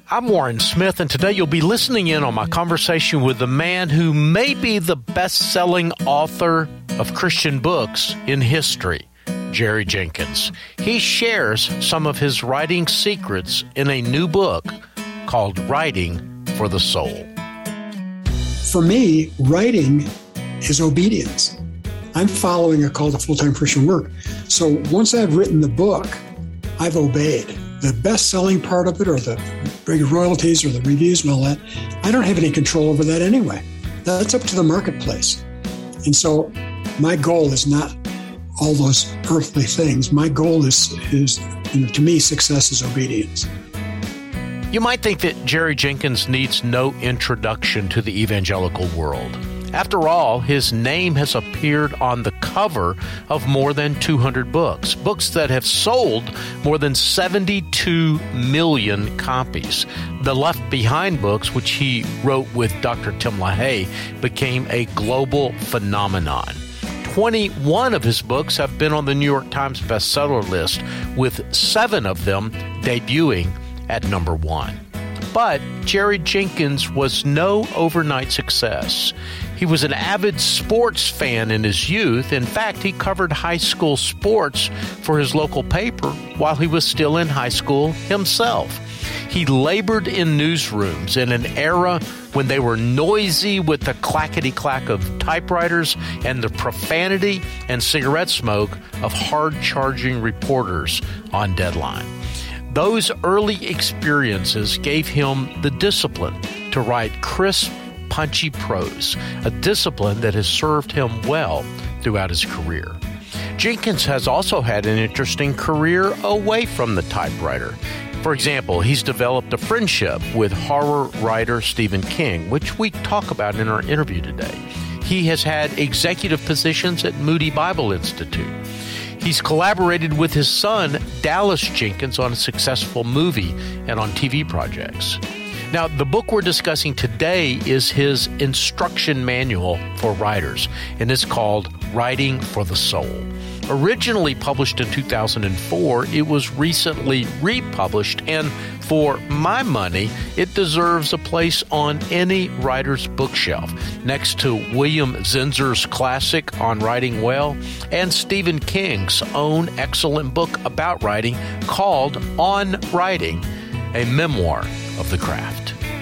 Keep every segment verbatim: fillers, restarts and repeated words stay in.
I'm Warren Smith, and today you'll be listening in on my conversation with the man who may be the best-selling author of Christian books in history, Jerry Jenkins. He shares some of his writing secrets in a new book called Writing for the Soul. For me, writing is obedience. I'm following a call to full-time Christian work. So once I've written the book, I've obeyed. The best-selling part of it, or the big royalties, or the reviews and all that, I don't have any control over that anyway. That's up to the marketplace. And so my goal is not all those earthly things. My goal is, is you know, to me, success is obedience. You might think that Jerry Jenkins needs no introduction to the evangelical world. After all, his name has appeared on the cover of more than two hundred books, books that have sold more than seventy-two million copies. The Left Behind books, which he wrote with Doctor Tim LaHaye, became a global phenomenon. twenty-one of his books have been on the New York Times bestseller list, with seven of them debuting at number one. But Jerry Jenkins was no overnight success. He was an avid sports fan in his youth. In fact, he covered high school sports for his local paper while he was still in high school himself. He labored in newsrooms in an era when they were noisy with the clackety-clack of typewriters and the profanity and cigarette smoke of hard-charging reporters on deadline. Those early experiences gave him the discipline to write crisp, punchy prose, a discipline that has served him well throughout his career. Jenkins has also had an interesting career away from the typewriter. For example, he's developed a friendship with horror writer Stephen King, which we talk about in our interview today. He has had executive positions at Moody Bible Institute. He's collaborated with his son, Dallas Jenkins, on a successful movie and on T V projects. Now, the book we're discussing today is his instruction manual for writers, and it's called Writing for the Soul. Originally published in two thousand four, it was recently republished, and for my money, it deserves a place on any writer's bookshelf, next to William Zinsser's classic On Writing Well and Stephen King's own excellent book about writing called On Writing, a memoir of the craft.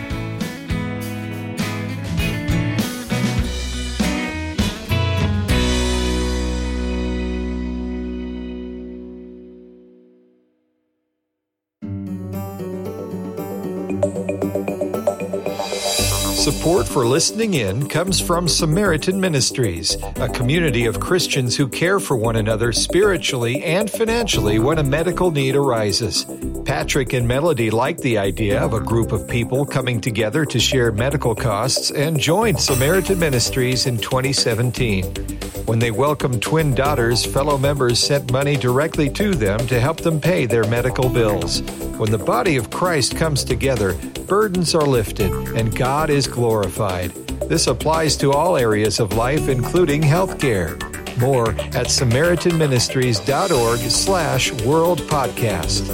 Support for listening in comes from Samaritan Ministries, a community of Christians who care for one another spiritually and financially when a medical need arises. Patrick and Melody liked the idea of a group of people coming together to share medical costs and joined Samaritan Ministries in twenty seventeen. When they welcomed twin daughters, fellow members sent money directly to them to help them pay their medical bills. When the body of Christ comes together, burdens are lifted and God is glorified. This applies to all areas of life, including healthcare. More at samaritanministries.org slash world podcast.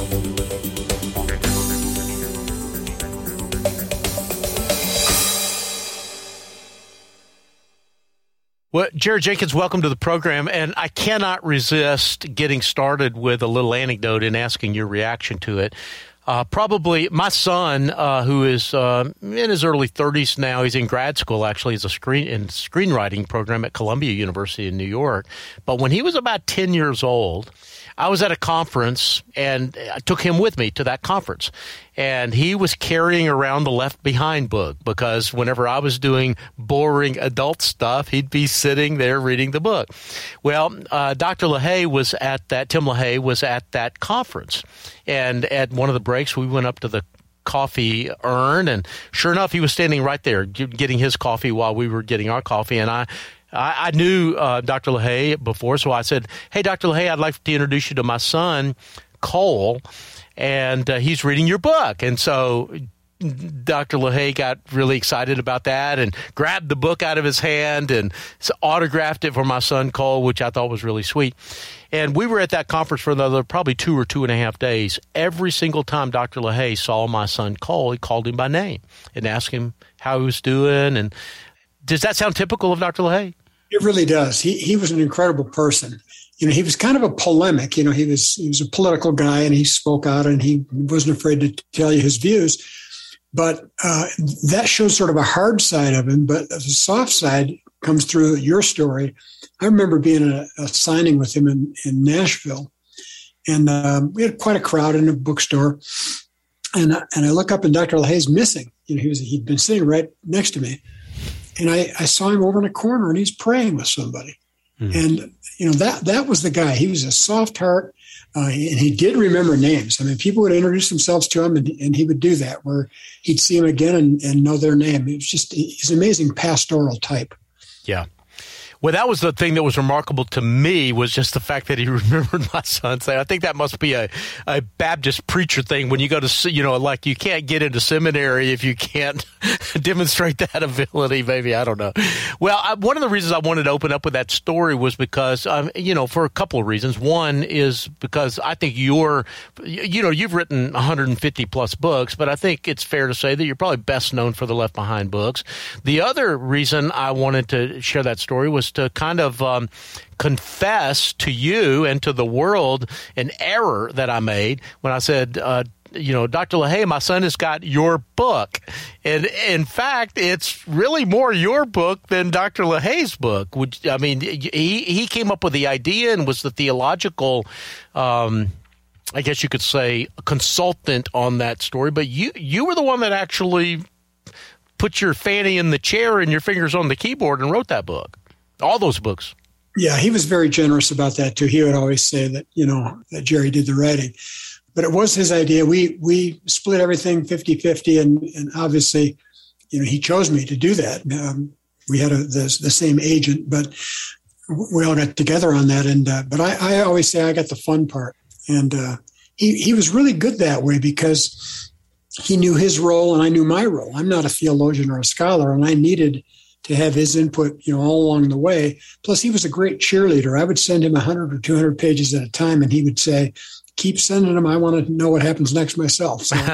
Well, Jerry Jenkins, welcome to the program, and I cannot resist getting started with a little anecdote and asking your reaction to it. Uh, probably my son, uh, who is uh, in his early thirties now, he's in grad school, actually, he's a screen in screenwriting program at Columbia University in New York. But when he was about ten years old, I was at a conference, and I took him with me to that conference. And he was carrying around the Left Behind book because whenever I was doing boring adult stuff, he'd be sitting there reading the book. Well, uh, Doctor LaHaye was at that, Tim LaHaye was at that conference. And at one of the breaks, we went up to the coffee urn, and sure enough, he was standing right there getting his coffee while we were getting our coffee. And I I, I knew uh, Doctor LaHaye before, so I said, "Hey, Doctor LaHaye, I'd like to introduce you to my son, Cole, and uh, he's reading your book." And so Doctor LaHaye got really excited about that and grabbed the book out of his hand and autographed it for my son Cole, which I thought was really sweet. And we were at that conference for another probably two or two and a half days. Every single time Doctor LaHaye saw my son Cole, he called him by name and asked him how he was doing. And does that sound typical of Doctor LaHaye? It really does. He he was an incredible person. You know, he was kind of a polemic. You know, he was he was a political guy, and he spoke out, and he wasn't afraid to tell you his views. But uh, that shows sort of a hard side of him. But the soft side comes through your story. I remember being at a, a signing with him in, in Nashville, and um, we had quite a crowd in a bookstore. And I, and I look up, and Doctor LaHaye's missing. You know, he was he'd been sitting right next to me, and I, I saw him over in a corner, and he's praying with somebody. Mm-hmm. And you know, that that was the guy. He was a soft heart, uh, and he did remember names. I mean, people would introduce themselves to him, and, and he would do that, where he'd see them again and, and know their name. It was just he's an amazing pastoral type. Yeah. Well, that was the thing that was remarkable to me, was just the fact that he remembered my son's name. I think that must be a, a Baptist preacher thing when you go to, you know, like you can't get into seminary if you can't demonstrate that ability, maybe. I don't know. Well, I, one of the reasons I wanted to open up with that story was because, um, you know, for a couple of reasons. One is because I think you're, you know, you've written one hundred fifty plus books, but I think it's fair to say that you're probably best known for the Left Behind books. The other reason I wanted to share that story was to kind of um, confess to you and to the world an error that I made when I said, uh, you know, Doctor LaHaye, my son has got your book. And in fact, it's really more your book than Doctor LaHaye's book. Which, I mean, he, he came up with the idea and was the theological, um, I guess you could say, consultant on that story. But you, you were the one that actually put your fanny in the chair and your fingers on the keyboard and wrote that book. All those books. Yeah, he was very generous about that, too. He would always say that, you know, that Jerry did the writing. But it was his idea. We we split everything fifty-fifty, and, and obviously, you know, he chose me to do that. Um, we had a, the, the same agent, but we all got together on that. And uh, But I, I always say I got the fun part. And uh, he, he was really good that way because he knew his role and I knew my role. I'm not a theologian or a scholar, and I needed to have his input, you know, all along the way. Plus, he was a great cheerleader. I would send him one hundred or two hundred pages at a time, and he would say, keep sending them. I want to know what happens next myself. So.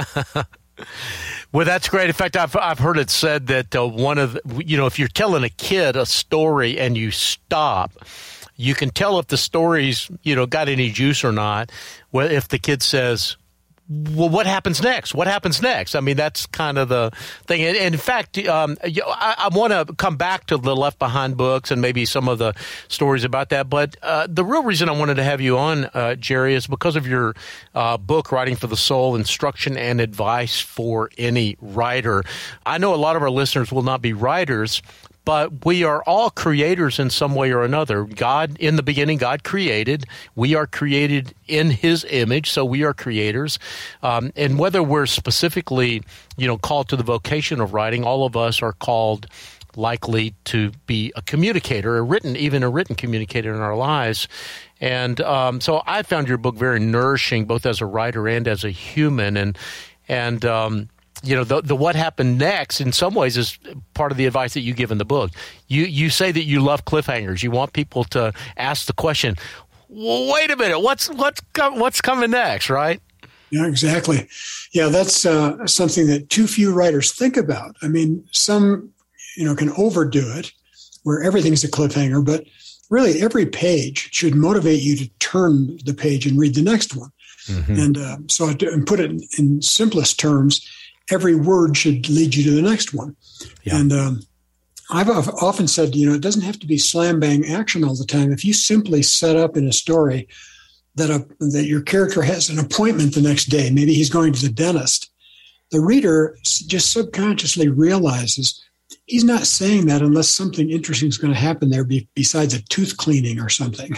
Well, that's great. In fact, I've I've heard it said that uh, one of the, you know, if you're telling a kid a story and you stop, you can tell if the story's, you know, got any juice or not. Well, if the kid says, well, what happens next? What happens next? I mean, that's kind of the thing. And in fact, um, I, I want to come back to the Left Behind books and maybe some of the stories about that. But uh, the real reason I wanted to have you on, uh, Jerry, is because of your uh, book, Writing for the Soul, Instruction and Advice for Any Writer. I know a lot of our listeners will not be writers, but we are all creators in some way or another. God, in the beginning, God created. We are created in His image, so we are creators. Um, and whether we're specifically, you know, called to the vocation of writing, all of us are called likely to be a communicator, a written, even a written communicator in our lives. And um, so I found your book very nourishing, both as a writer and as a human. And and um, you know, the, the what happened next in some ways is part of the advice that you give in the book. You you say that you love cliffhangers. You want people to ask the question, well, wait a minute, what's what's what's coming next, right? Yeah, exactly. Yeah, that's uh, something that too few writers think about. I mean, some, you know, can overdo it where everything's a cliffhanger, but really every page should motivate you to turn the page and read the next one. Mm-hmm. And uh, so to and put it in, in simplest terms, every word should lead you to the next one. Yeah. And um, I've often said, you know, it doesn't have to be slam bang action all the time. If you simply set up in a story that a, that your character has an appointment the next day, maybe he's going to the dentist, the reader just subconsciously realizes he's not saying that unless something interesting is going to happen there be, besides a tooth cleaning or something.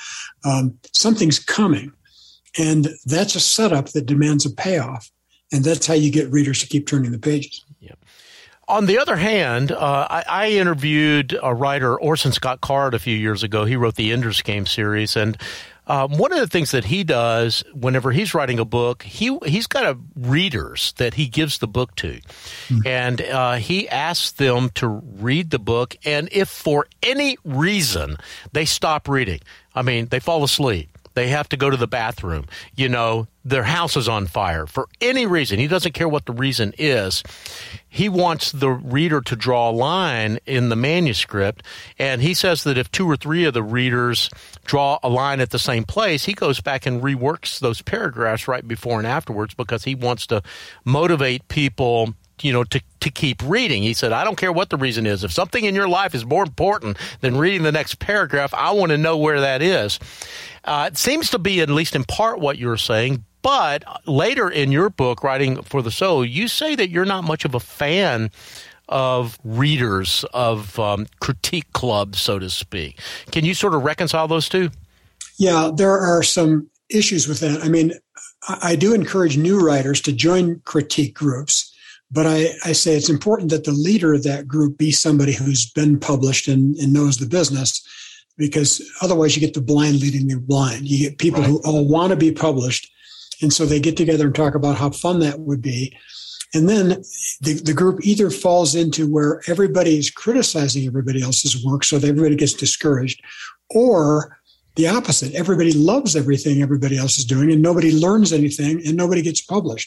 Um, something's coming. And that's a setup that demands a payoff. And that's how you get readers to keep turning the pages. Yep. On the other hand, uh, I, I interviewed a writer, Orson Scott Card, a few years ago. He wrote the Ender's Game series. And Um, one of the things that he does whenever he's writing a book, he, he's got a readers that he gives the book to. Mm-hmm. And uh, he asks them to read the book. And if for any reason they stop reading, I mean, they fall asleep, they have to go to the bathroom, you know, their house is on fire, for any reason, he doesn't care what the reason is, he wants the reader to draw a line in the manuscript. And he says that if two or three of the readers draw a line at the same place, he goes back and reworks those paragraphs right before and afterwards, because he wants to motivate people, you know, to, to keep reading. He said, I don't care what the reason is. If something in your life is more important than reading the next paragraph, I want to know where that is. Uh, it seems to be, at least in part, what you're saying. But later in your book, Writing for the Soul, you say that you're not much of a fan of readers, of um, critique clubs, so to speak. Can you sort of reconcile those two? Yeah, there are some issues with that. I mean, I do encourage new writers to join critique groups, but I, I say it's important that the leader of that group be somebody who's been published and, and knows the business, because otherwise you get the blind leading the blind. You get people right. who all want to be published, and so they get together and talk about how fun that would be. And then the, the group either falls into where everybody is criticizing everybody else's work, so that everybody gets discouraged, or the opposite. Everybody loves everything everybody else is doing, and nobody learns anything, and nobody gets published.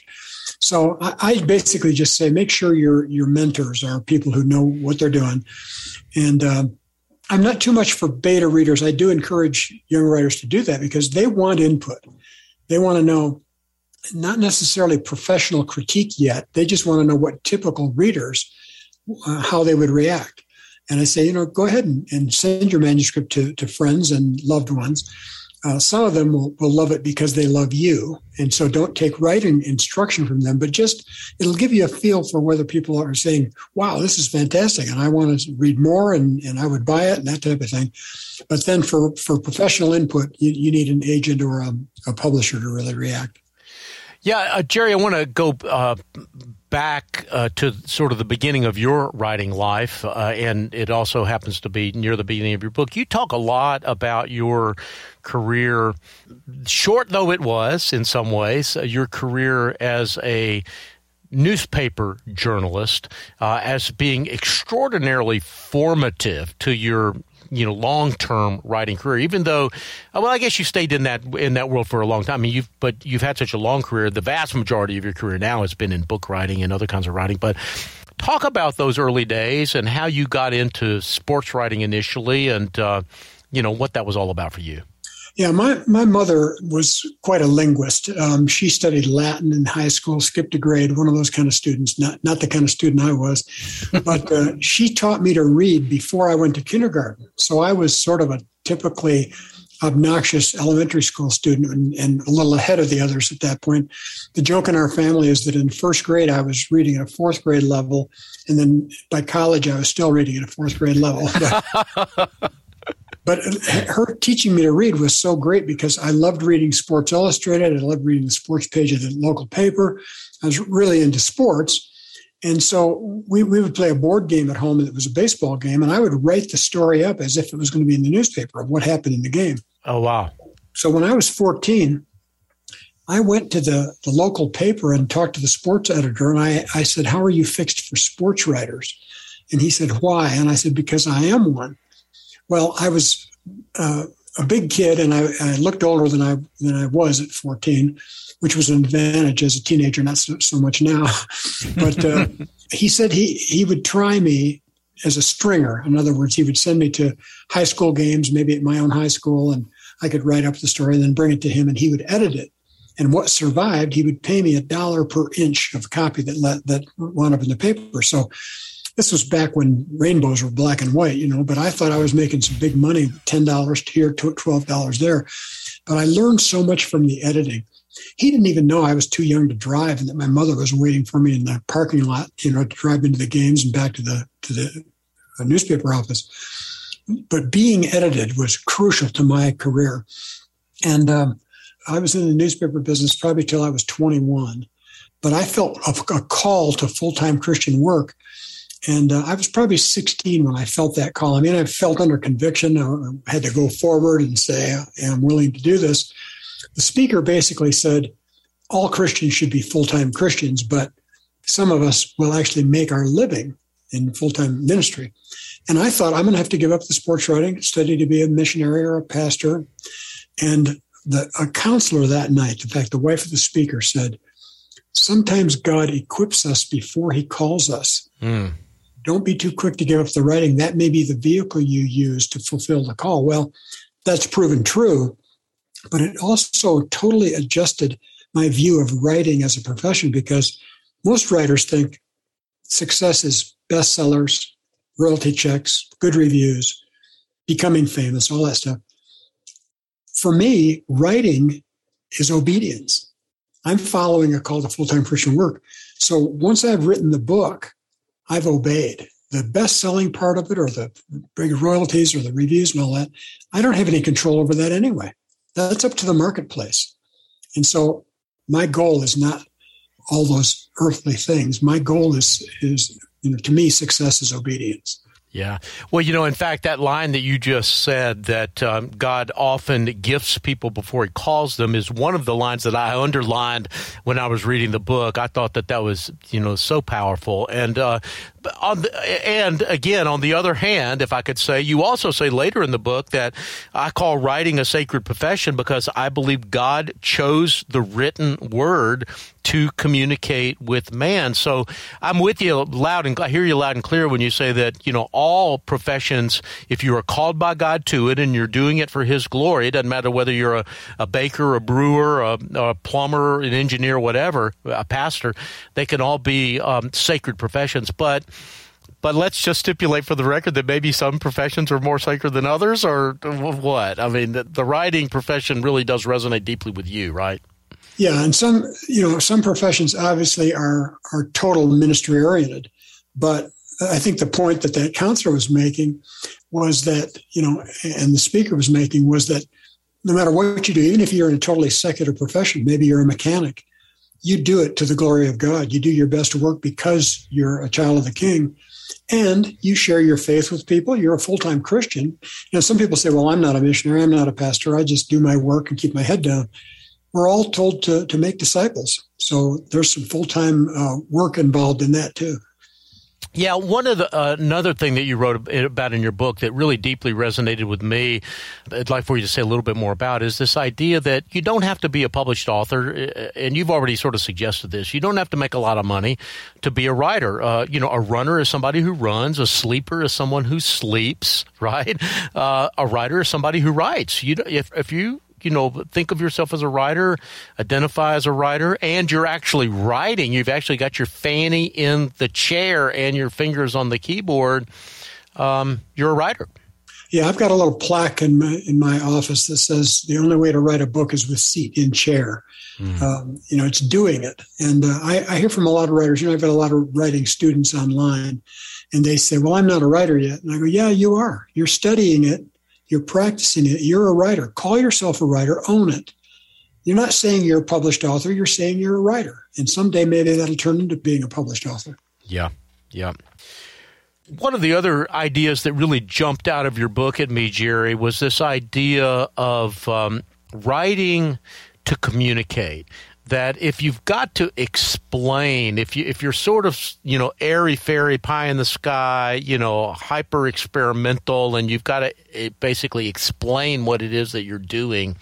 So I, I basically just say, make sure your your mentors are people who know what they're doing. And uh, I'm not too much for beta readers. I do encourage young writers to do that, because they want input. They want to know, not necessarily professional critique yet. They just want to know what typical readers, uh, how they would react. And I say, you know, go ahead and, and send your manuscript to, to friends and loved ones. Uh, some of them will, will love it because they love you. And so don't take writing instruction from them, but just, it'll give you a feel for whether people are saying, wow, this is fantastic, and I want to read more, and, and I would buy it, and that type of thing. But then for, for professional input, you, you need an agent or a, a publisher to really react. Yeah, uh, Jerry, I want to go uh, back uh, to sort of the beginning of your writing life, uh, and it also happens to be near the beginning of your book. You talk a lot about your career, short though it was in some ways, uh, your career as a newspaper journalist, uh, as being extraordinarily formative to your you know, long-term writing career, even though, well, I guess you stayed in that in that world for a long time. I mean, you've but you've had such a long career. The vast majority of your career now has been in book writing and other kinds of writing. But talk about those early days and how you got into sports writing initially, and uh, you know what that was all about for you. Yeah, my, my mother was quite a linguist. Um, she studied Latin in high school, skipped a grade, one of those kind of students, not not the kind of student I was. But uh, she taught me to read before I went to kindergarten. So I was sort of a typically obnoxious elementary school student, and, and a little ahead of the others at that point. The joke in our family is that in first grade, I was reading at a fourth grade level. And then by college, I was still reading at a fourth grade level. But, But her teaching me to read was so great, because I loved reading Sports Illustrated. I loved reading the sports page of the local paper. I was really into sports. And so we, we would play a board game at home, and it was a baseball game, and I would write the story up as if it was going to be in the newspaper of what happened in the game. Oh, wow. So when I was fourteen, I went to the, the local paper and talked to the sports editor, and I, I said, how are you fixed for sports writers? And he said, why? And I said, because I am one. Well, I was uh, a big kid, and I, I looked older than I than I was at fourteen, which was an advantage as a teenager, not so, so much now. But uh, he said he he would try me as a stringer. In other words, he would send me to high school games, maybe at my own high school, and I could write up the story and then bring it to him, and he would edit it. And what survived, he would pay me a dollar per inch of copy that let, that wound up in the paper. So this was back when rainbows were black and white, you know, but I thought I was making some big money, ten dollars here, twelve dollars there. But I learned so much from the editing. He didn't even know I was too young to drive, and that my mother was waiting for me in the parking lot, you know, to drive into the games and back to the to the, the newspaper office. But being edited was crucial to my career. And um, I was in the newspaper business probably till I was twenty-one. But I felt a, a call to full-time Christian work And uh, I was probably sixteen when I felt that call. I mean, I felt under conviction. I had to go forward and say, I'm willing to do this. The speaker basically said, all Christians should be full-time Christians, but some of us will actually make our living in full-time ministry. And I thought, I'm going to have to give up the sports writing, study to be a missionary or a pastor. And the a counselor that night, in fact, the wife of the speaker said, sometimes God equips us before he calls us. Mm. Don't be too quick to give up the writing. That may be the vehicle you use to fulfill the call. Well, that's proven true, but it also totally adjusted my view of writing as a profession, because most writers think success is bestsellers, royalty checks, good reviews, becoming famous, all that stuff. For me, writing is obedience. I'm following a call to full-time Christian work. So once I've written the book, I've obeyed. The best-selling part of it, or the big royalties or the reviews and all that, I don't have any control over that anyway. That's up to the marketplace. And so my goal is not all those earthly things. My goal is, is you know, to me, success is obedience. Yeah. Well, you know, in fact, that line that you just said, that um, God often gifts people before he calls them, is one of the lines that I underlined when I was reading the book. I thought that that was, you know, so powerful. And uh, on the, and again, on the other hand, if I could say, you also say later in the book that I call writing a sacred profession because I believe God chose the written word to communicate with man. So I'm with you loud and I hear you loud and clear when you say that, you know, all professions, if you are called by God to it and you're doing it for his glory, it doesn't matter whether you're a, a baker, a brewer, a, a plumber, an engineer, whatever, a pastor, they can all be um, sacred professions. But But let's just stipulate for the record that maybe some professions are more sacred than others, or what? I mean, the, the writing profession really does resonate deeply with you, right? Yeah, and some, you know, some professions obviously are are total ministry oriented, but I think the point that that counselor was making was that, you know, and the speaker was making was that no matter what you do, even if you're in a totally secular profession, maybe you're a mechanic, you do it to the glory of God. You do your best work because you're a child of the King, and you share your faith with people. You're a full-time Christian. You know, some people say, well, I'm not a missionary, I'm not a pastor, I just do my work and keep my head down. We're all told to, to make disciples. So there's some full-time uh, work involved in that too. Yeah, one of the uh, another thing that you wrote about in your book that really deeply resonated with me, I'd like for you to say a little bit more about, is this idea that you don't have to be a published author, and you've already sort of suggested this. You don't have to make a lot of money to be a writer. Uh, you know, a runner is somebody who runs. A sleeper is someone who sleeps, right? Uh, a writer is somebody who writes. You, if if you you know, think of yourself as a writer, identify as a writer, and you're actually writing. You've actually got your fanny in the chair and your fingers on the keyboard. Um, you're a writer. Yeah, I've got a little plaque in my in my office that says the only way to write a book is with seat in chair. Mm. Um, you know, it's doing it. And uh, I, I hear from a lot of writers, you know, I've got a lot of writing students online, and they say, well, I'm not a writer yet. And I go, yeah, you are. You're studying it. You're practicing it. You're a writer. Call yourself a writer. Own it. You're not saying you're a published author. You're saying you're a writer. And someday maybe that'll turn into being a published author. Yeah, yeah. One of the other ideas that really jumped out of your book at me, Jerry, was this idea of um, writing to communicate. That if you've got to explain, if you if you're sort of, you know, airy-fairy, pie in the sky, you know, hyper experimental, and you've got to basically explain what it is that you're doing,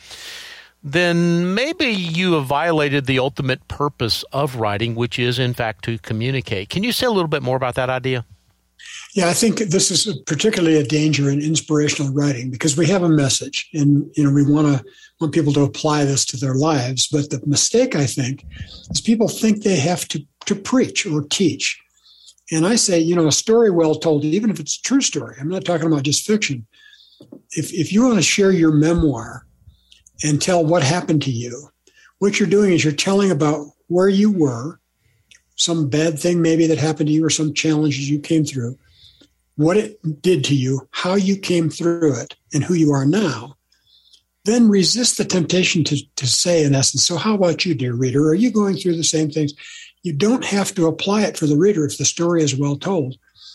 then maybe you have violated the ultimate purpose of writing, which is, in fact, to communicate. Can you say a little bit more about that idea? Yeah, I think this is particularly a danger in inspirational writing because we have a message and, you know, we want to want people to apply this to their lives. But the mistake, I think, is people think they have to, to preach or teach. And I say, you know, a story well told, even if it's a true story, I'm not talking about just fiction. If if you want to share your memoir and tell what happened to you, what you're doing is you're telling about where you were, some bad thing maybe that happened to you or some challenges you came through, what it did to you, how you came through it, and who you are now. Then resist the temptation to, to say, in essence, so how about you, dear reader? Are you going through the same things? You don't have to apply it for the reader if the story is well told.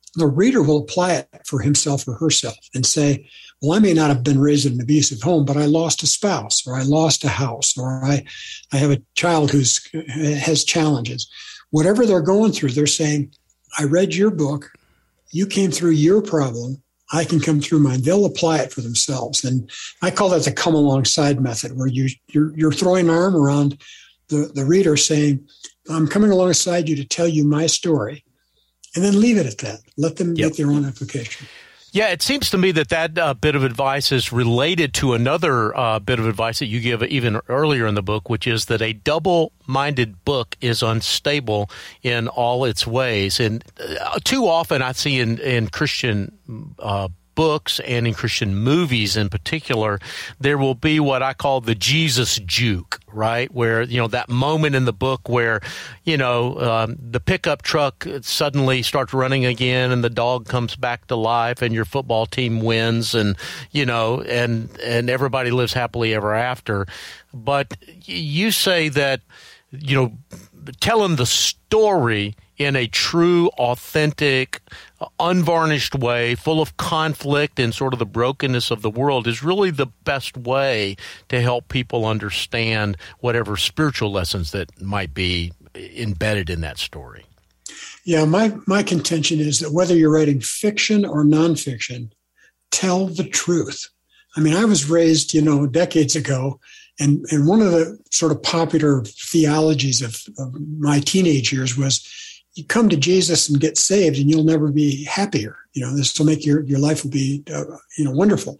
the reader will apply it for himself or herself and say, well, I may not have been raised in an abusive home, but I lost a spouse, or I lost a house, or I, I have a child who has challenges. Whatever they're going through, they're saying, I read your book. You came through your problem. I can come through mine. They'll apply it for themselves. And I call that the come alongside method, where you, you're, you're throwing an arm around the, the reader saying, I'm coming alongside you to tell you my story. And then leave it at that. Let them Yep. make their own application. Yeah, it seems to me that that uh, bit of advice is related to another uh, bit of advice that you give even earlier in the book, which is that a double-minded book is unstable in all its ways. And uh, too often I see in, in Christian uh books and in Christian movies in particular, there will be what I call the Jesus juke, right? Where, you know, that moment in the book where, you know, um, the pickup truck suddenly starts running again and the dog comes back to life and your football team wins and, you know, and, and everybody lives happily ever after. But you say that, you know, telling the story in a true, authentic, unvarnished way, full of conflict and sort of the brokenness of the world is really the best way to help people understand whatever spiritual lessons that might be embedded in that story. Yeah, my, my contention is that whether you're writing fiction or nonfiction, tell the truth. I mean, I was raised, you know, decades ago, and, and one of the sort of popular theologies of, of my teenage years was, you come to Jesus and get saved and you'll never be happier. You know, this will make your, your life will be, uh, you know, wonderful.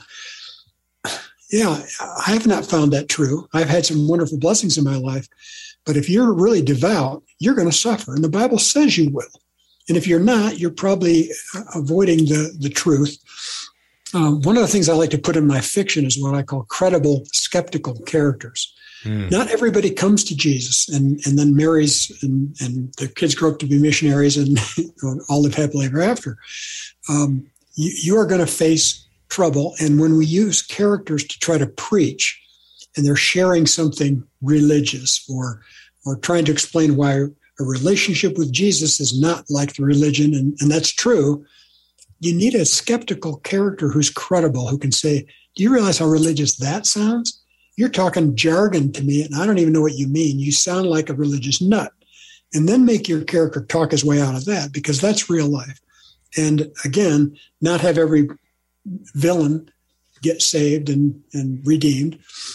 Yeah, I have not found that true. I've had some wonderful blessings in my life, but if you're really devout, you're going to suffer. And the Bible says you will. And if you're not, you're probably avoiding the, the truth. Um, one of the things I like to put in my fiction is what I call credible, skeptical characters. Mm. Not everybody comes to Jesus and, and then marries and, and the kids grow up to be missionaries and all live happily ever after. Um, you, you are going to face trouble. And when we use characters to try to preach and they're sharing something religious or, or trying to explain why a relationship with Jesus is not like the religion, and, and that's true, you need a skeptical character who's credible, who can say, do you realize how religious that sounds? You're talking jargon to me, and I don't even know what you mean. You sound like a religious nut. And then make your character talk his way out of that, because that's real life. And again, not have every villain get saved and, and redeemed.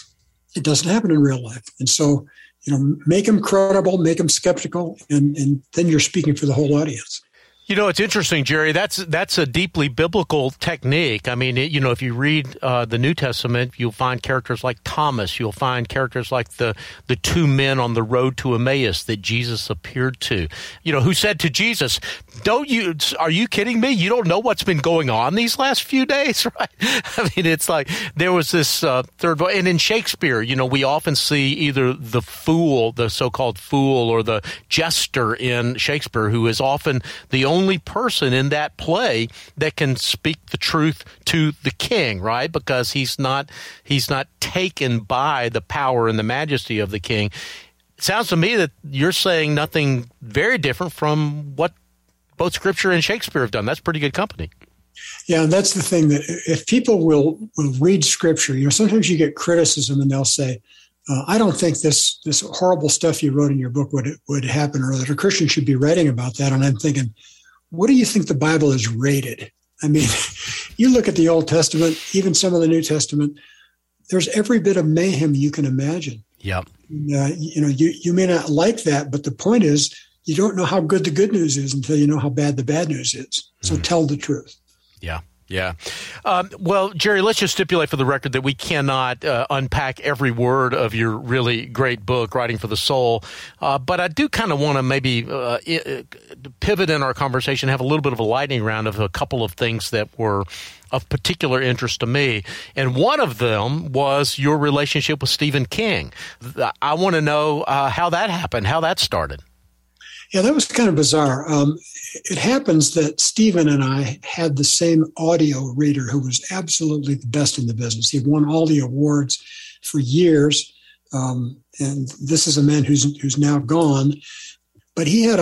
It doesn't happen in real life. And so, you know, make them credible, make them skeptical, and, and then you're speaking for the whole audience. You know, it's interesting, Jerry. That's that's a deeply biblical technique. I mean, it, you know, if you read uh, the New Testament, you'll find characters like Thomas. You'll find characters like the the two men on the road to Emmaus that Jesus appeared to. You know, who said to Jesus, "Don't you? Are you kidding me? You don't know what's been going on these last few days, right?" I mean, it's like there was this uh, third voice. And in Shakespeare, you know, we often see either the fool, the so-called fool, or the jester in Shakespeare, who is often the only only person in that play that can speak the truth to the king, right? Because he's not he's not taken by the power and the majesty of the king. It sounds to me that you're saying nothing very different from what both Scripture and Shakespeare have done. That's pretty good company. Yeah, that's the thing, that if people will will read Scripture, you know, sometimes you get criticism and they'll say, Uh, I don't think this this horrible stuff you wrote in your book would would happen, or that a Christian should be writing about that. And I'm thinking, what do you think the Bible is rated? I mean, you look at the Old Testament, even some of the New Testament, there's every bit of mayhem you can imagine. Yep. Uh, you know, you, you may not like that, but the point is, you don't know how good the good news is until you know how bad the bad news is. So mm. tell the truth. Yeah. Yeah. Um, well, Jerry, let's just stipulate for the record that we cannot uh, unpack every word of your really great book, Writing for the Soul. Uh, but I do kind of want to maybe uh, pivot in our conversation, have a little bit of a lightning round of a couple of things that were of particular interest to me. And one of them was your relationship with Stephen King. I want to know uh, how that happened, how that started. Yeah, that was kind of bizarre. Um, it happens that Stephen and I had the same audio reader who was absolutely the best in the business. He won all the awards for years, um, and this is a man who's who's now gone. But he had a,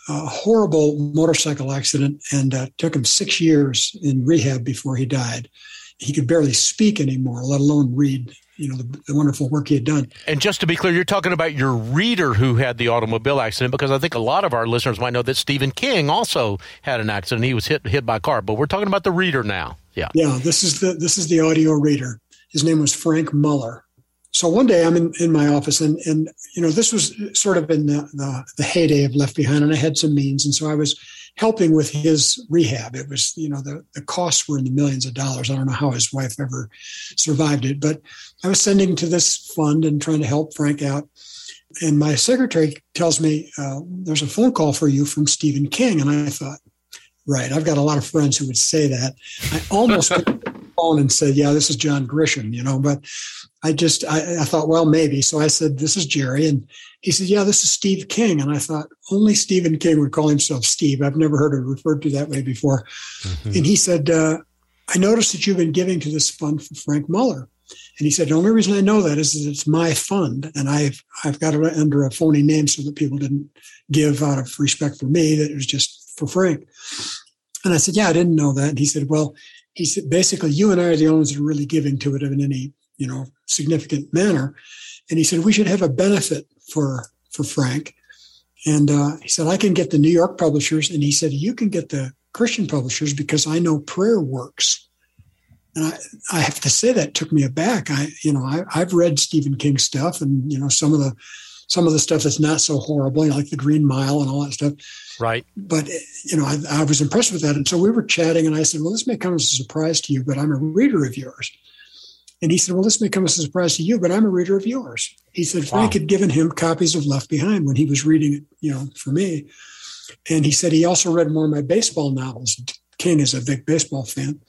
a horrible motorcycle accident, and uh, took him six years in rehab before he died. He could barely speak anymore, let alone read, you know, the, the wonderful work he had done. And just to be clear, you're talking about your reader who had the automobile accident, because I think a lot of our listeners might know that Stephen King also had an accident. He was hit hit by a car, but we're talking about the reader now. Yeah. Yeah, this is the this is the audio reader. His name was Frank Muller. So one day I'm in, in my office, and, and, you know, this was sort of in the, the, the heyday of Left Behind, and I had some means. And so I was helping with his rehab. It was, you know, the, the costs were in the millions of dollars. I don't know how his wife ever survived it, but I was sending to this fund and trying to help Frank out. And my secretary tells me, uh, there's a phone call for you from Stephen King. And I thought, right, I've got a lot of friends who would say that. I almost picked up the phone and said, yeah, this is John Grisham, you know, but I just, I, I thought, well, maybe. So I said, this is Jerry. And he said, yeah, this is Steve King. And I thought, only Stephen King would call himself Steve. I've never heard it referred to that way before. Mm-hmm. And he said, uh, I noticed that you've been giving to this fund for Frank Muller. And he said, the only reason I know that is that it's my fund. And I've, I've got it under a phony name so that people didn't give out of respect for me, that it was just for Frank. And I said, yeah, I didn't know that. And he said, well, he said, basically, you and I are the only ones that are really giving to it in any, you know, significant manner. And he said, we should have a benefit for, for Frank. And uh, he said, I can get the New York publishers. And he said, you can get the Christian publishers because I know prayer works. And I, I have to say that took me aback. I, you know, I, I've read Stephen King stuff, and, you know, some of the, some of the stuff that's not so horrible, you know, like The Green Mile and all that stuff. Right. But, you know, I, I was impressed with that. And so we were chatting, and I said, well, this may come as a surprise to you, but I'm a reader of yours. And he said, well, this may come as a surprise to you, but I'm a reader of yours. He said, Frank wow. had given him copies of Left Behind when he was reading it, you know, for me. And he said he also read more of my baseball novels. King is a big baseball fan.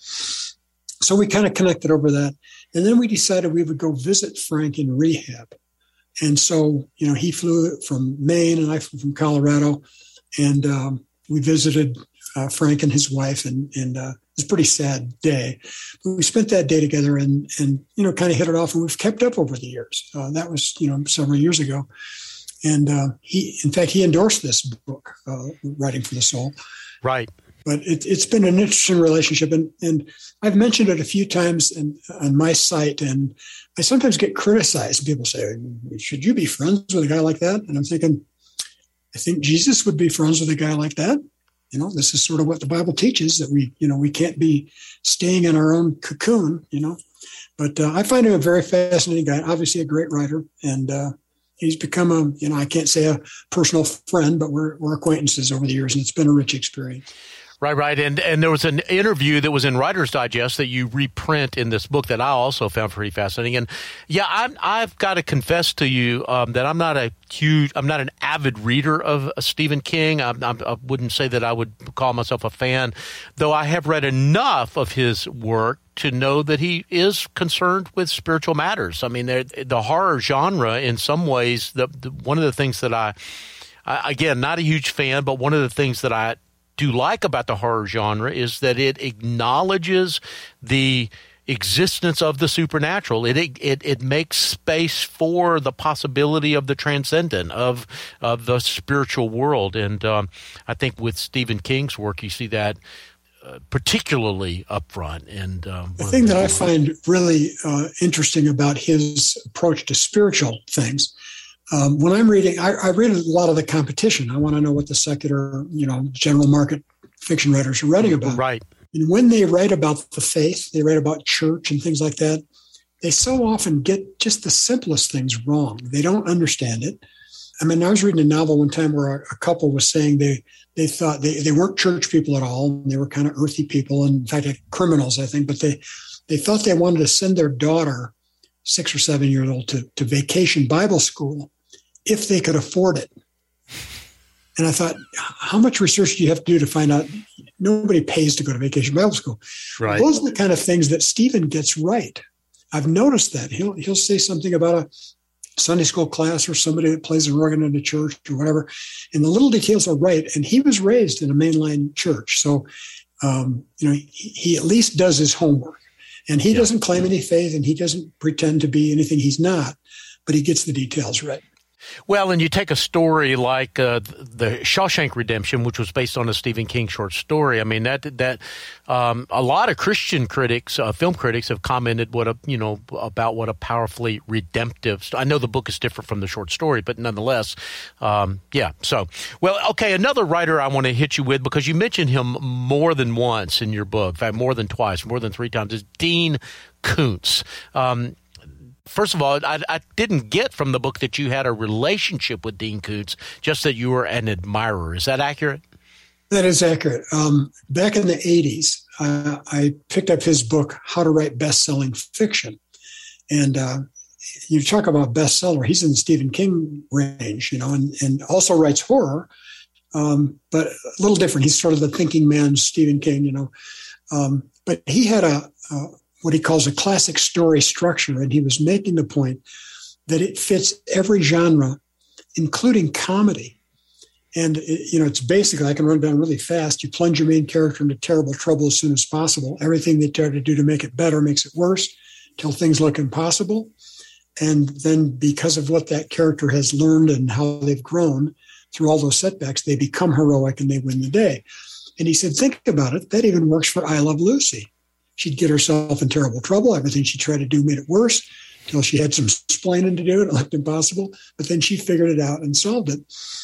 So we kind of connected over that. And then we decided we would go visit Frank in rehab. And so, you know, he flew from Maine and I flew from Colorado. And um, we visited uh, Frank and his wife, and, and uh, it was a pretty sad day. But we spent that day together and, and you know, kind of hit it off, and we've kept up over the years. Uh, that was, you know, several years ago. And uh, he, in fact, he endorsed this book, uh, Writing for the Soul. Right. But it, it's been an interesting relationship. And, and I've mentioned it a few times in, on my site, and I sometimes get criticized. People say, should you be friends with a guy like that? And I'm thinking, I think Jesus would be friends with a guy like that. You know, this is sort of what the Bible teaches, that we, you know, we can't be staying in our own cocoon, you know. But uh, I find him a very fascinating guy, obviously a great writer. And uh, he's become a, you know, I can't say a personal friend, but we're, we're acquaintances over the years, and it's been a rich experience. Right, right. And and there was an interview that was in Writer's Digest that you reprint in this book that I also found pretty fascinating. And yeah, I'm, I've got to confess to you um, that I'm not a huge, I'm not an avid reader of uh, Stephen King. I'm, I'm, I wouldn't say that I would call myself a fan, though I have read enough of his work to know that he is concerned with spiritual matters. I mean, the horror genre, in some ways, the, the one of the things that I, I, again, not a huge fan, but one of the things that I do like about the horror genre is that it acknowledges the existence of the supernatural. It it it makes space for the possibility of the transcendent, of of the spiritual world. And um, I think with Stephen King's work, you see that uh, particularly upfront. And um, the thing that I find really uh, interesting about his approach to spiritual things. Um, when I'm reading, I, I read a lot of the competition. I want to know what the secular, you know, general market fiction writers are writing about. Right. And when they write about the faith, they write about church and things like that, they so often get just the simplest things wrong. They don't understand it. I mean, I was reading a novel one time where a, a couple was saying they they thought they, they weren't church people at all. They were kind of earthy people, and in fact, like criminals, I think. But they, they thought they wanted to send their daughter, six or seven years old, to, to vacation Bible school if they could afford it. And I thought, how much research do you have to do to find out nobody pays to go to vacation Bible school? Right. Those are the kind of things that Stephen gets right. I've noticed that. He'll he'll say something about a Sunday school class or somebody that plays an organ in a church or whatever, and the little details are right. And he was raised in a mainline church. So, um, you know, he, he at least does his homework. And he yeah. doesn't claim any faith, and he doesn't pretend to be anything he's not, but he gets the details right. Well, and you take a story like uh, the Shawshank Redemption, which was based on a Stephen King short story. I mean, that that um, a lot of Christian critics, uh, film critics, have commented what a you know about what a powerfully redemptive. I know the book is different from the short story, but nonetheless, um, yeah. So, well, okay. Another writer I want to hit you with, because you mentioned him more than once in your book, in fact, more than twice, more than three times, is Dean Koontz. Um, First of all, I, I didn't get from the book that you had a relationship with Dean Koontz, just that you were an admirer. Is that accurate? That is accurate. Um, back in the eighties, uh, I picked up his book, How to Write Best-Selling Fiction. And uh, you talk about bestseller, he's in the Stephen King range, you know, and, and also writes horror, um, but a little different. He's sort of the thinking man's Stephen King, you know. Um, but he had a... a what he calls a classic story structure. And he was making the point that it fits every genre, including comedy. And, it, you know, it's basically, I can run down really fast. You plunge your main character into terrible trouble as soon as possible. Everything they try to do to make it better makes it worse till things look impossible. And then because of what that character has learned and how they've grown through all those setbacks, they become heroic and they win the day. And he said, think about it. That even works for I Love Lucy. She'd get herself in terrible trouble. Everything she tried to do made it worse until she had some explaining to do. It looked impossible, but then she figured it out and solved it.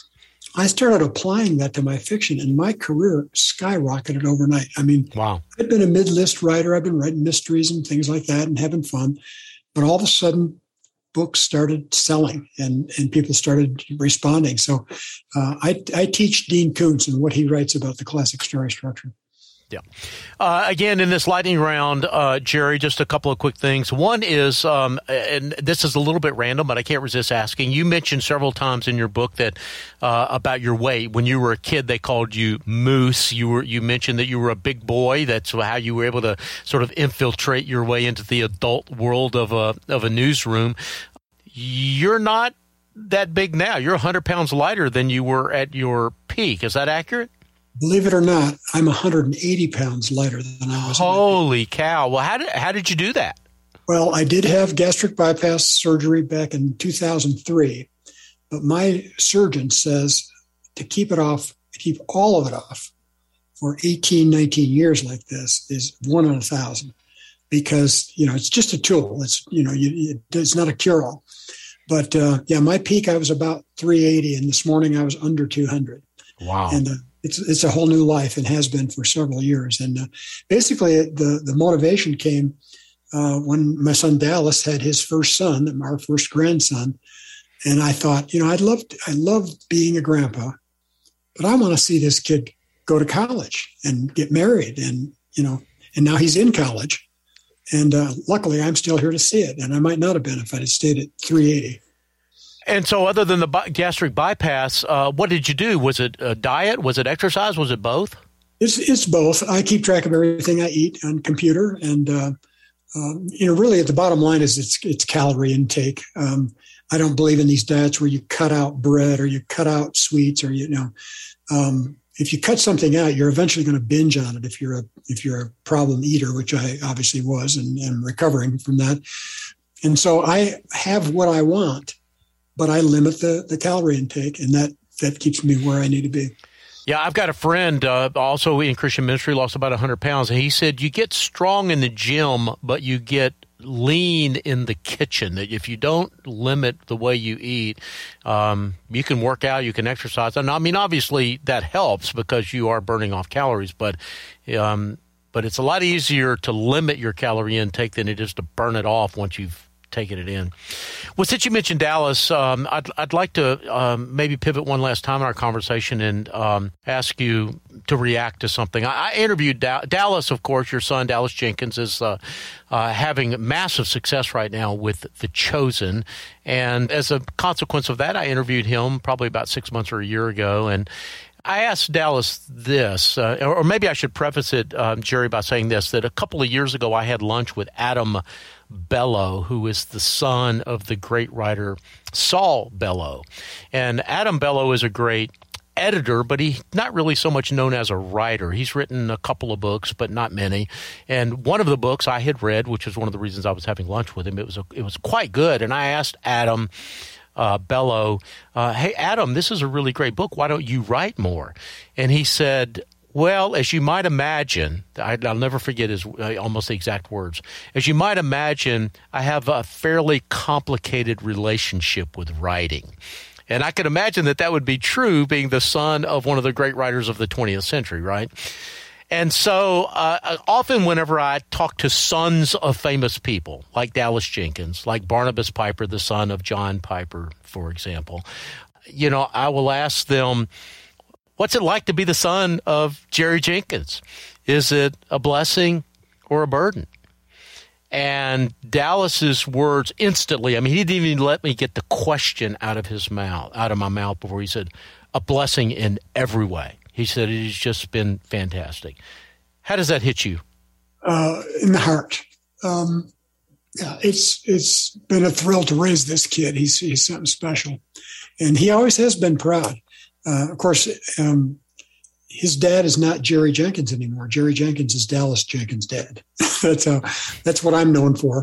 I started applying that to my fiction, and my career skyrocketed overnight. I mean, wow. I'd been a mid-list writer. I've been writing mysteries and things like that and having fun. But all of a sudden, books started selling and, and people started responding. So uh, I, I teach Dean Koontz and what he writes about the classic story structure. Yeah. Uh, again, in this lightning round, uh, Jerry, just a couple of quick things. One is, um, and this is a little bit random, but I can't resist asking. You mentioned several times in your book that uh, about your weight. When you were a kid, they called you Moose. You were you mentioned that you were a big boy. That's how you were able to sort of infiltrate your way into the adult world of a of a newsroom. You're not that big now. You're one hundred pounds lighter than you were at your peak. Is that accurate? Believe it or not, I'm one hundred eighty pounds lighter than I was. Holy cow. Well, how did, how did you do that? Well, I did have gastric bypass surgery back in two thousand three, but my surgeon says to keep it off, keep all of it off for eighteen, nineteen years like this is one in a thousand, because, you know, it's just a tool. It's, you know, you, it's not a cure-all. But, uh, yeah, my peak, I was about three eighty, and this morning I was under two hundred. Wow. And uh, it's it's a whole new life and has been for several years. And uh, basically the, the motivation came uh, when my son Dallas had his first son, our first grandson. And I thought, you know, I'd love, I love being a grandpa, but I want to see this kid go to college and get married. And, you know, and now he's in college. And uh, luckily I'm still here to see it. And I might not have been if I had stayed at three eighty. And so other than the bi- gastric bypass, uh, what did you do? Was it a diet? Was it exercise? Was it both? It's it's both. I keep track of everything I eat on computer. And, uh, um, you know, really at the bottom line is it's it's calorie intake. Um, I don't believe in these diets where you cut out bread or you cut out sweets or, you know, um, if you cut something out, you're eventually going to binge on it if you're a if you're a problem eater, which I obviously was and am recovering from that. And so I have what I want, but I limit the, the calorie intake, and that, that keeps me where I need to be. Yeah, I've got a friend uh, also in Christian ministry, lost about one hundred pounds, and he said you get strong in the gym, but you get lean in the kitchen. That if you don't limit the way you eat, um, you can work out, you can exercise. And I mean, obviously that helps because you are burning off calories, but um, but it's a lot easier to limit your calorie intake than it is to burn it off once you've taking it in. Well, since you mentioned Dallas, um, I'd, I'd like to um, maybe pivot one last time in our conversation and um, ask you to react to something. I, I interviewed da- Dallas, of course. Your son, Dallas Jenkins, is uh, uh, having massive success right now with The Chosen. And as a consequence of that, I interviewed him probably about six months or a year ago. And I asked Dallas this, uh, or maybe I should preface it, um, Jerry, by saying this, that a couple of years ago I had lunch with Adam Bellow, who is the son of the great writer Saul Bellow. And Adam Bellow is a great editor, but he's not really so much known as a writer. He's written a couple of books, but not many. And one of the books I had read, which was one of the reasons I was having lunch with him, it was a, it was quite good. And I asked Adam uh, Bello, uh, hey, Adam, this is a really great book. Why don't you write more? And he said, well, as you might imagine, I, I'll never forget his uh, almost the exact words. As you might imagine, I have a fairly complicated relationship with writing. And I can imagine that that would be true being the son of one of the great writers of the twentieth century, right? And so uh, often whenever I talk to sons of famous people, like Dallas Jenkins, like Barnabas Piper, the son of John Piper, for example, you know, I will ask them, what's it like to be the son of Jerry Jenkins? Is it a blessing or a burden? And Dallas's words instantly, I mean, he didn't even let me get the question out of his mouth, out of my mouth before he said, a blessing in every way. He said, it has just been fantastic. How does that hit you? Uh, in the heart. Um, yeah, it's it's been a thrill to raise this kid. He's, he's something special. And he always has been proud. Uh, of course, um, his dad is not Jerry Jenkins anymore. Jerry Jenkins is Dallas Jenkins' dad. that's how, that's what I'm known for.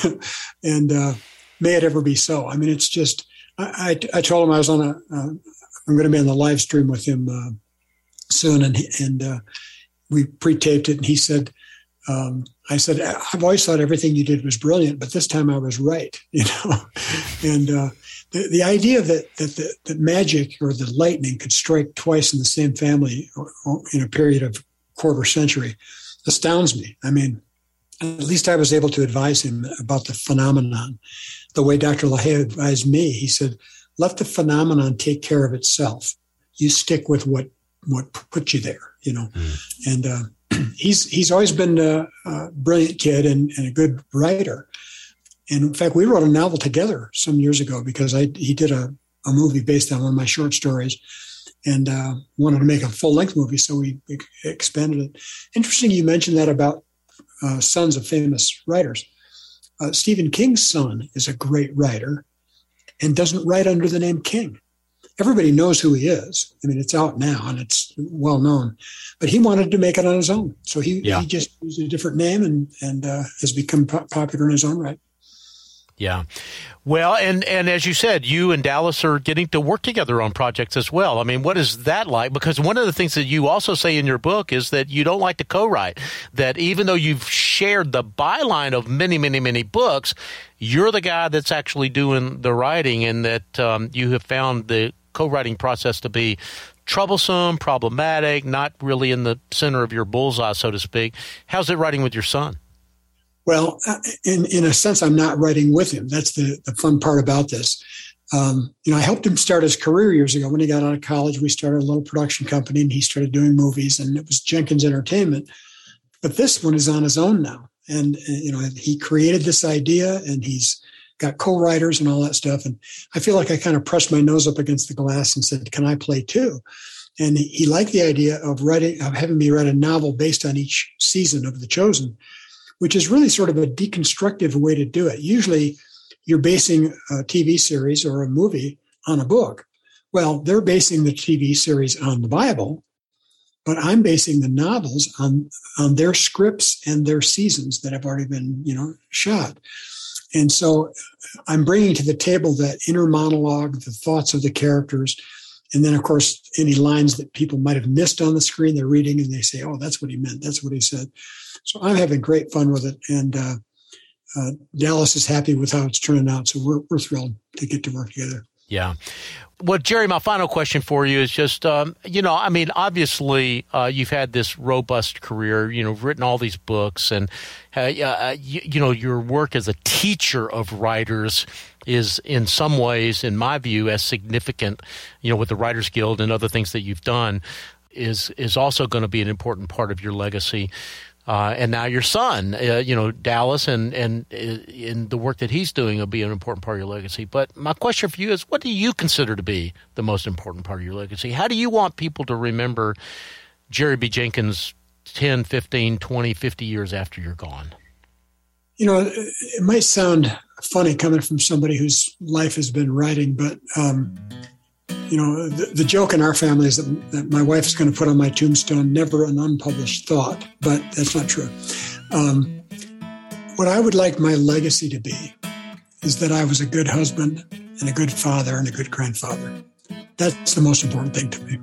and uh, may it ever be so. I mean, it's just, I, I, I told him I was on a, uh, I'm going to be on the live stream with him uh, soon. And, and uh, we pre-taped it. And he said, um, I said, I've always thought everything you did was brilliant, but this time I was right, you know? and uh, the, the idea that, that, the, that magic or the lightning could strike twice in the same family or, or in a period of quarter century astounds me. I mean, at least I was able to advise him about the phenomenon the way Doctor LaHaye advised me. He said, let the phenomenon take care of itself. You stick with what, what put you there, you know? Mm. And, uh, He's he's always been a, a brilliant kid and, and a good writer. And in fact, we wrote a novel together some years ago because I he did a, a movie based on one of my short stories and uh, wanted to make a full-length movie, so we expanded it. Interesting you mentioned that about uh, sons of famous writers. Uh, Stephen King's son is a great writer and doesn't write under the name King. Everybody knows who he is. I mean, it's out now and it's well known. But he wanted to make it on his own, so he, yeah. he just used a different name and and uh, has become po- popular in his own right. Yeah, well, and and as you said, you and Dallas are getting to work together on projects as well. I mean, what is that like? Because one of the things that you also say in your book is that you don't like to co-write. That even though you've shared the byline of many, many, many books, you're the guy that's actually doing the writing, and that um, you have found the co-writing process to be troublesome, problematic, not really in the center of your bullseye, so to speak. How's it writing with your son? Well, in in a sense, I'm not writing with him. That's the, the fun part about this. Um, you know, I helped him start his career years ago. When he got out of college, we started a little production company, and he started doing movies, and it was Jenkins Entertainment. But this one is on his own now. And, you know, he created this idea, and he's got co-writers and all that stuff. And I feel like I kind of pressed my nose up against the glass and said, can I play too? And he, he liked the idea of writing, of having me write a novel based on each season of The Chosen, which is really sort of a deconstructive way to do it. Usually you're basing a T V series or a movie on a book. Well, they're basing the T V series on the Bible, but I'm basing the novels on, on their scripts and their seasons that have already been, you know, shot. And so I'm bringing to the table that inner monologue, the thoughts of the characters, and then, of course, any lines that people might have missed on the screen, they're reading and they say, oh, that's what he meant. That's what he said. So I'm having great fun with it. And uh, uh, Dallas is happy with how it's turning out. So we're, we're thrilled to get to work together. Yeah. Well, Jerry, my final question for you is just, um, you know, I mean, obviously uh, you've had this robust career, you know, written all these books, and, uh, uh, you, you know, your work as a teacher of writers is in some ways, in my view, as significant, you know, with the Writers Guild and other things that you've done, is is also going to be an important part of your legacy. Uh, and now your son, uh, you know, Dallas, and, and uh, in the work that he's doing will be an important part of your legacy. But my question for you is, what do you consider to be the most important part of your legacy? How do you want people to remember Jerry B. Jenkins ten, fifteen, twenty, fifty years after you're gone? You know, it might sound funny coming from somebody whose life has been writing, but, um, you know, the, the joke in our family is that, that my wife is going to put on my tombstone, never an unpublished thought, but that's not true. Um, what I would like my legacy to be is that I was a good husband and a good father and a good grandfather. That's the most important thing to me.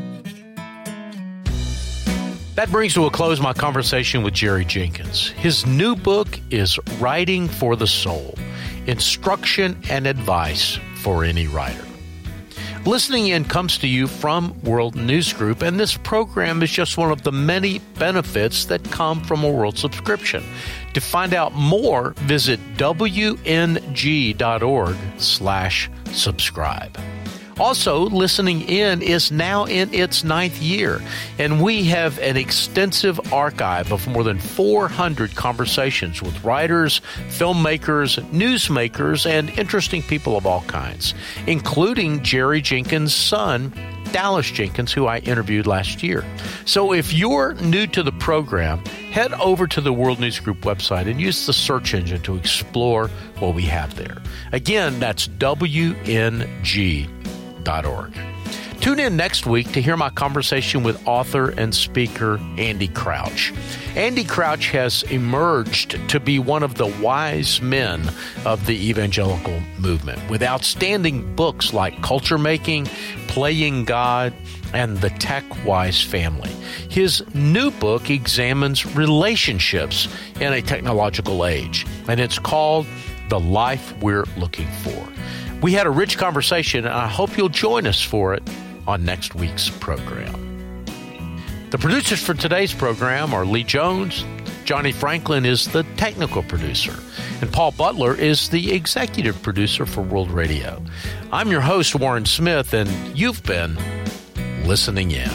That brings to a close my conversation with Jerry Jenkins. His new book is Writing for the Soul, Instruction and Advice for Any Writer. Listening In comes to you from World News Group, and this program is just one of the many benefits that come from a World subscription. To find out more, visit W N G dot org slash subscribe. Also, Listening In is now in its ninth year, and we have an extensive archive of more than four hundred conversations with writers, filmmakers, newsmakers, and interesting people of all kinds, including Jerry Jenkins' son, Dallas Jenkins, who I interviewed last year. So if you're new to the program, head over to the World News Group website and use the search engine to explore what we have there. Again, that's W N G dot org. Tune in next week to hear my conversation with author and speaker Andy Crouch. Andy Crouch has emerged to be one of the wise men of the evangelical movement, with outstanding books like Culture Making, Playing God, and The Tech Wise Family. His new book examines relationships in a technological age, and it's called The Life We're Looking For. We had a rich conversation, and I hope you'll join us for it on next week's program. The producers for today's program are Lee Jones. Johnny Franklin is the technical producer, and Paul Butler is the executive producer for World Radio. I'm your host, Warren Smith, and you've been listening in.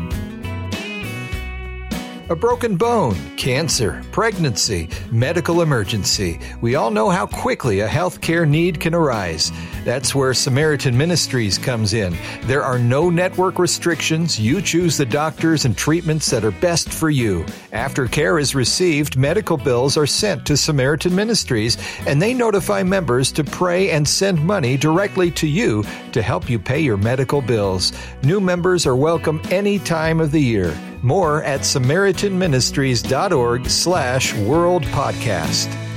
A broken bone, cancer, pregnancy, medical emergency. We all know how quickly a healthcare need can arise. That's where Samaritan Ministries comes in. There are no network restrictions. You choose the doctors and treatments that are best for you. After care is received, medical bills are sent to Samaritan Ministries, and they notify members to pray and send money directly to you to help you pay your medical bills. New members are welcome any time of the year. More at samaritan ministries dot org slash world podcast.